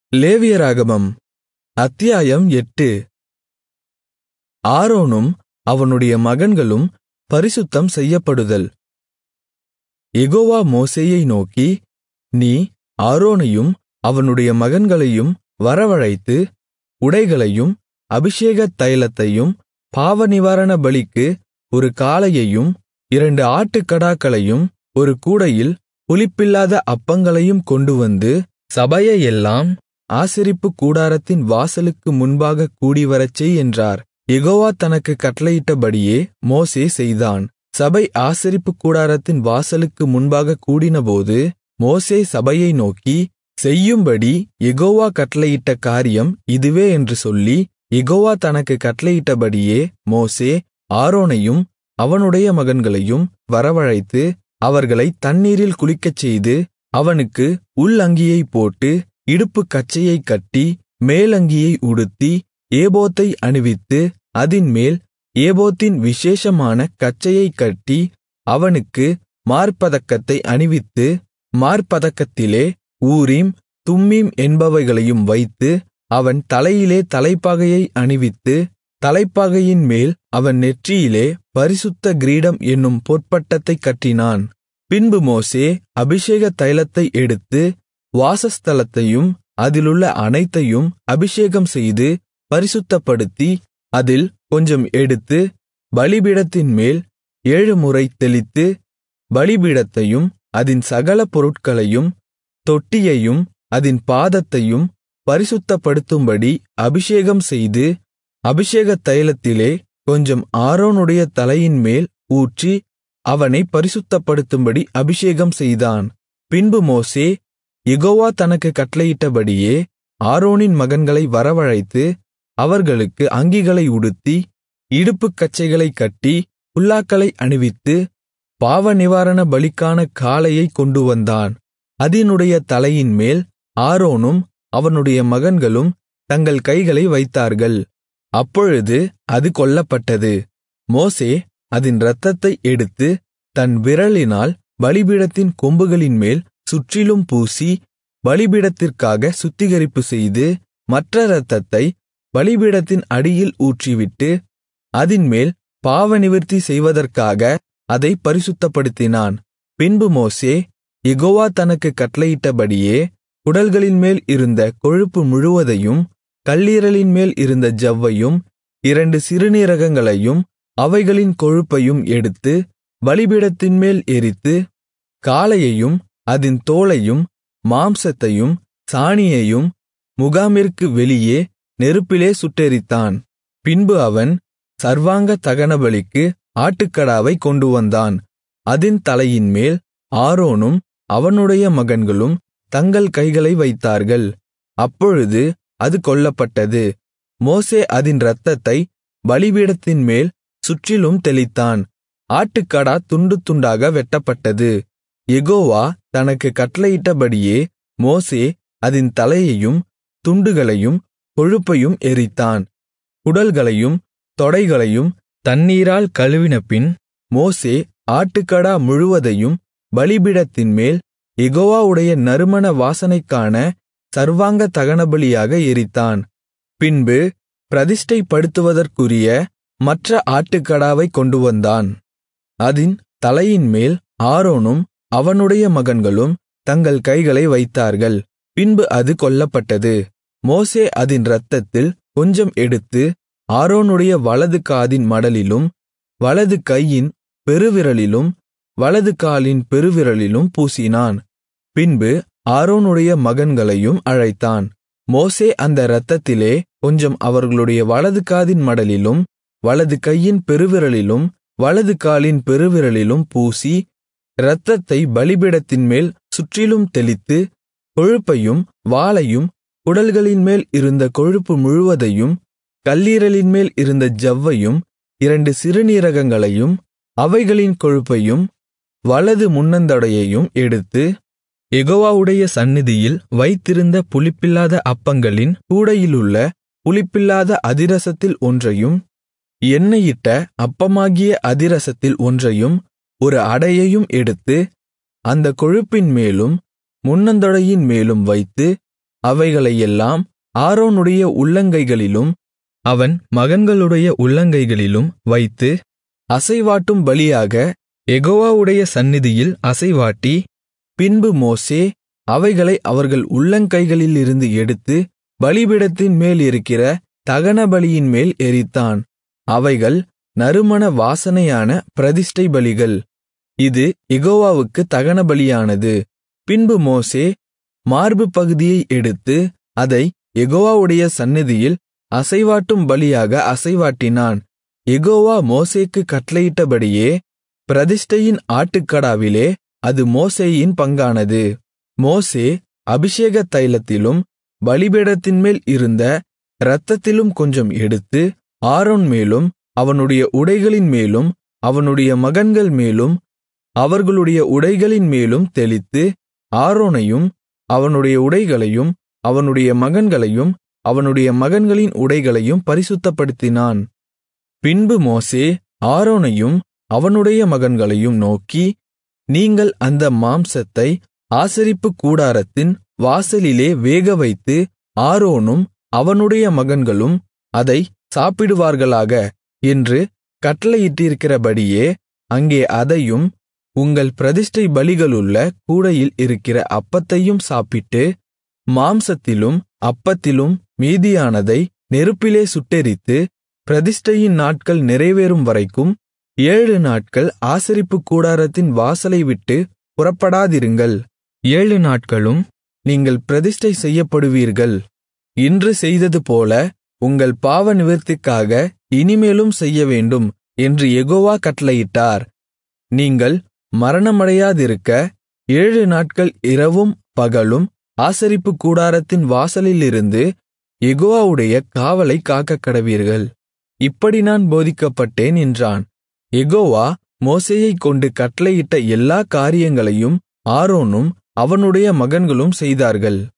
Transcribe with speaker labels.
Speaker 1: லேவியராகமம் அத்தியாயம் 8. ஆரோனும் அவனுடைய மகன்களும் பரிசுத்தம் செய்யப்படுதல். யெகோவா மோசேயை நோக்கி, நீ ஆரோனையும் அவனுடைய மகன்களையும் வரவழைத்து, உடைகளையும் அபிஷேக தைலத்தையும் பாவநிவாரண பலிக்கு ஒரு காளையையும் 2 ஆட்டுக்கடாக்களையும் ஒரு கூடையில் புளிப்பில்லாத அப்பங்களையும் கொண்டுவந்து, சபையையெல்லாம் ஆசரிப்புக் கூடாரத்தின் வாசலுக்கு முன்பாகக் கூடிவரச்செய் என்றார். யெகோவா தனக்குக் கட்டளையிட்டபடியே மோசே செய்தான். சபை ஆசரிப்புக் கூடாரத்தின் வாசலுக்கு முன்பாகக் கூடினபோது மோசே சபையை நோக்கி, செய்யும்படி யெகோவா கட்டளையிட்ட காரியம் இதுவே என்று சொல்லி, யெகோவா தனக்குக் கட்டளையிட்டபடியே மோசே ஆரோனையும் அவனுடைய மகன்களையும் வரவழைத்து, அவர்களைத் தண்ணீரில் குளிக்கச்செய்து, அவனுக்கு உள் அங்கியைப் போட்டு, இடுப்புக் கச்சையைக் கட்டி, மேலங்கியை உடுத்தி, ஏபோத்தை அணிவித்து, அதின்மேல் ஏபோத்தின் விசேஷமான கச்சையைக் கட்டி, அவனுக்கு மார்ப்பதக்கத்தை அணிவித்து, மார்ப்பதக்கத்திலே ஊரீம் தும்மீம் என்பவைகளையும் வைத்து, அவன் தலையிலே தலைப்பாகையை அணிவித்து, தலைப்பாகையின் மேல் அவன் நெற்றியிலே பரிசுத்த கிரீடம் என்னும் பொற்பட்டத்தைக் கட்டினான். பின்பு மோசே அபிஷேக தைலத்தை எடுத்து, வாசஸ்தலத்தையும் அதிலுள்ள அனைத்தையும் அபிஷேகம் செய்து பரிசுத்தப்படுத்தி, அதில் கொஞ்சம் எடுத்து பலிபீடத்தின்மேல் 7 முறை தெளித்து, பலிபீடத்தையும் அதின் சகல பொருட்களையும் தொட்டியையும் அதின் பாதத்தையும் பரிசுத்தப்படுத்தும்படி அபிஷேகம் செய்து, அபிஷேக தைலத்திலே கொஞ்சம் ஆரோனுடைய தலையின்மேல் ஊற்றி, அவனைப் பரிசுத்தப்படுத்தும்படி அபிஷேகம் செய்தான். பின்பு மோசே யெகோவா தனக்குக் கட்டளையிட்டபடியே ஆரோனின் மகன்களை வரவழைத்து, அவர்களுக்கு அங்கிகளை உடுத்தி, இடுப்புக் கச்சைகளைக் கட்டி, குல்லாக்களை அணிவித்து, பாவநிவாரண பலிக்கான காளையைக் கொண்டுவந்தான். அதினுடைய தலையின்மேல் ஆரோனும் அவனுடைய மகன்களும் தங்கள் கைகளை வைத்தார்கள். அப்பொழுது அது கொல்லப்பட்டது. மோசே அதின் இரத்தத்தை எடுத்து தன் விரலினால் பலிபீடத்தின் கொம்புகளின்மேல் சுற்றிலும் பூசி, பலிபீடத்திற்காக சுத்திகரிப்பு செய்து, மற்ற இரத்தத்தை பலிபீடத்தின் அடியில் ஊற்றிவிட்டு, அதின்மேல் பாவநிவிர்த்தி செய்வதற்காக அதைப் பரிசுத்தப்படுத்தினான். பின்பு மோசே யெகோவா தனக்குக் கட்டளையிட்டபடியே குடல்களின்மேல் இருந்த கொழுப்பு முழுவதையும், கல்லீரலின்மேல் இருந்த ஜவ்வையும், 2 சிறுநீரகங்களையும் அவைகளின் கொழுப்பையும் எடுத்து பலிபீடத்தின்மேல் எரித்து, காளையையும் அதின் தோலையும் மாம்சத்தையும் சாணியையும் முகாமிற்கு வெளியே நெருப்பிலே சுட்டெரித்தான். பின்பு அவன் சர்வாங்க தகனபலிக்கு ஆட்டுக்கடாவைக் கொண்டுவந்தான். அதின் தலையின்மேல் ஆரோனும் அவனுடைய மகன்களும் தங்கள் கைகளை வைத்தார்கள். அப்பொழுது அது கொல்லப்பட்டது. மோசே அதின் இரத்தத்தை பலிபீடத்தின்மேல் சுற்றிலும் தெளித்தான். ஆட்டுக்கடா துண்டு துண்டாக வெட்டப்பட்டது. யெகோவா தனக்குக் கட்டளையிட்டபடியே மோசே அதின் தலையையும் துண்டுகளையும் கொழுப்பையும் எரித்தான். குடல்களையும் தொடைகளையும் தண்ணீரால் கழுவினபின் மோசே ஆட்டுக்கடா முழுவதையும் பலிபீடத்தின்மேல் யெகோவாவுடைய நறுமண வாசனைக்கான சர்வாங்க தகனபலியாக எரித்தான். பின்பு பிரதிஷ்டைப்படுத்துவதற்குரிய மற்ற ஆட்டுக்கடாவைக் கொண்டுவந்தான். அதின் தலையின்மேல் ஆரோனும் அவனுடைய மகன்களும் தங்கள் கைகளை வைத்தார்கள். பின்பு அது கொல்லப்பட்டது. மோசே அதின் இரத்தத்தில் கொஞ்சம் எடுத்து ஆரோனுடைய வலது காதின் மடலிலும், வலது கையின் பெருவிரலிலும், வலது காலின் பெருவிரலிலும் பூசினான். பின்பு ஆரோனுடைய மகன்களையும் அழைத்தான். மோசே அந்த இரத்தத்திலே கொஞ்சம் அவர்களுடைய வலது காதின் மடலிலும், வலது கையின் பெருவிரலிலும், வலது காலின் பெருவிரலிலும் பூசி, இரத்தத்தை பலிபீடத்தின்மேல் சுற்றிலும் தெளித்து, கொழுப்பையும் வாலையும், குடல்களின்மேல் இருந்த கொழுப்பு முழுவதையும், கல்லீரலின்மேல் இருந்த ஜவ்வையும், 2 சிறுநீரகங்களையும் அவைகளின் கொழுப்பையும், வலது முன்னந்தொடையையும் எடுத்து, யெகோவாவுடைய சந்நிதியில் வைத்திருந்த புளிப்பில்லாத அப்பங்களின் கூடையிலுள்ள புளிப்பில்லாத அதிரசத்தில் ஒன்றையும், எண்ணெயிட்ட அப்பமாகிய அதிரசத்தில் ஒன்றையும், ஒரு அடையையும் எடுத்து, அந்த கொழுப்பின் மேலும் முன்னந்தொடையின் மேலும் வைத்து, அவைகளையெல்லாம் ஆரோனுடைய உள்ளங்கைகளிலும் அவன் மகன்களுடைய உள்ளங்கைகளிலும் வைத்து அசைவாட்டும் பலியாக யெகோவாவுடைய சந்நிதியில் அசைவாட்டி, பின்பு மோசே அவைகளை அவர்கள் உள்ளங்கைகளிலிருந்து எடுத்து பலிபீடத்தின் மேல் இருக்கிற தகனபலியின் மேல் எரித்தான். அவைகள் நறுமண வாசனையான பிரதிஷ்டை பலிகள். இது யெகோவாவுக்கு தகனபலியானது. பின்பு மோசே மார்பு பகுதியை எடுத்து அதை யெகோவாவுடைய சந்நிதியில் அசைவாட்டும் பலியாக அசைவாட்டினான். யெகோவா மோசேக்கு கட்டளையிட்டபடியே பிரதிஷ்டையின் ஆட்டுக்கடாவிலே அது மோசேயின் பங்கானது. மோசே அபிஷேக தைலத்திலும் பலிபீடத்தின்மேல் இருந்த இரத்தத்திலும் கொஞ்சம் எடுத்து ஆரோன் மேலும் அவனுடைய உடைகளின் மேலும் அவனுடைய மகன்கள் மேலும் அவர்களுடைய உடைகளின் மேலும் தெளித்து, ஆரோனையும் அவனுடைய உடைகளையும் அவனுடைய மகன்களையும் அவனுடைய மகன்களின் உடைகளையும் பரிசுத்தப்படுத்தினான். பின்பு மோசே ஆரோனையும் அவனுடைய மகன்களையும் நோக்கி, நீங்கள் அந்த மாம்சத்தை ஆசரிப்புக் கூடாரத்தின் வாசலிலே வேகவைத்து ஆரோனும் அவனுடைய மகன்களும் அதை சாப்பிடுவார்களாக என்று கட்டளையிட்டிருக்கிறபடியே அங்கே அதையும் உங்கள் பிரதிஷ்டை பலிகளுள்ள கூடையில் இருக்கிற அப்பத்தையும் சாப்பிட்டு, மாம்சத்திலும் அப்பத்திலும் மீதியானதை நெருப்பிலே சுட்டெரித்து, பிரதிஷ்டையின் நாட்கள் நிறைவேறும் வரைக்கும் 7 நாட்கள் ஆசரிப்புக் கூடாரத்தின் வாசலை விட்டு புறப்படாதிருங்கள். 7 நாட்களும் நீங்கள் பிரதிஷ்டை செய்யப்படுவீர்கள். இன்று செய்ததுபோல உங்கள் பாவநிவிர்த்திக்காக இனிமேலும் செய்யவேண்டும் என்று யெகோவா கட்டளையிட்டார். நீங்கள் மரணமடையாதிருக்க 7 நாட்கள் இரவும் பகலும் ஆசரிப்புக் கூடாரத்தின் வாசலிலிருந்து யெகோவாவுடைய காவலைக் காக்கக்கடவீர்கள். இப்படி நான் போதிக்கப்பட்டேன் என்றான். யெகோவா மோசேயைக் கொண்டு கட்டளையிட்ட எல்லா காரியங்களையும் ஆரோனும் அவனுடைய மகன்களும் செய்தார்கள்.